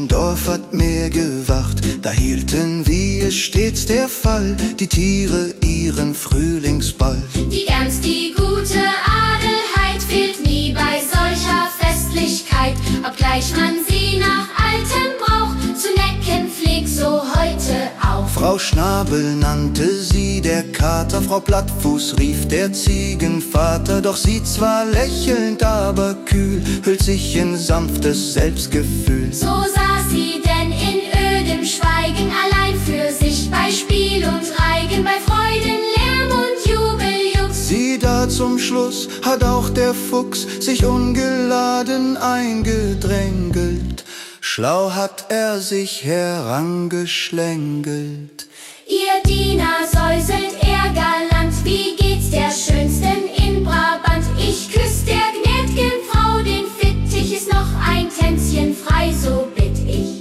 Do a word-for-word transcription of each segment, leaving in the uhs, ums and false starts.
im Dorf hat mehr gewacht, da hielten, wie es stets der Fall, die Tiere ihren Frühlingsball. Die Ernst, die gute Adelheid fehlt nie bei solcher Festlichkeit, obgleich man sie nach altem Brauch zu necken pflegt, so heute auch. Frau Schnabel nannte sie der Kater, Frau Plattfuß rief der Ziegenvater, doch sie zwar lächelnd, aber kühl, hüllt sich in sanftes Selbstgefühl. So saß sie denn in ödem Schweigen, allein für sich bei Spiel und Reigen, bei Freuden, Lärm und Jubel, Jux. Sie da zum Schluss hat auch der Fuchs sich ungeladen eingedrängelt, schlau hat er sich herangeschlängelt. Ihr Diener säuselt er galant, wie geht's der Schönsten in Brabant? Ich küss der gnäd'gen Frau den Fittich, ist noch ein Tänzchen frei, so bitt ich.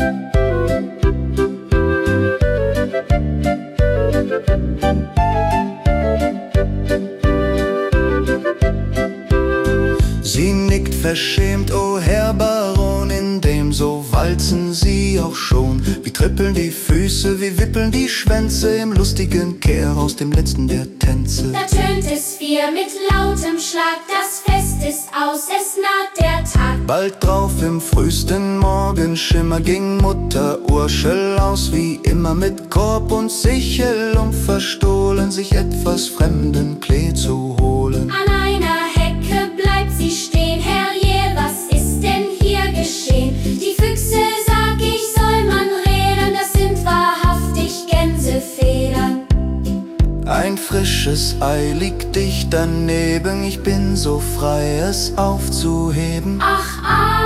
Sie nickt verschämt, o Herr Baron, indem so walzen sie auch schon. Wie trippeln die Füße, wie wippeln die Schwänze im lustigen Kehr aus dem letzten der Tänze. Da tönt es vier mit lautem Schlag, das Fest ist aus, es naht der Tag. Bald drauf im frühesten Morgenschimmer ging Mutter Urschel aus, wie immer mit Korb und Sichel, um verstohlen sich etwas fremden Klee zu holen. An einer Hecke bleibt sie stehen, Herrje, was ist denn hier geschehen? Die Füchse, sag ich, soll man rädern, das sind wahrhaftig Gänsefedern. Ein frisches Ei liegt dicht daneben, ich bin so frei, es aufzuheben. Ach, ah.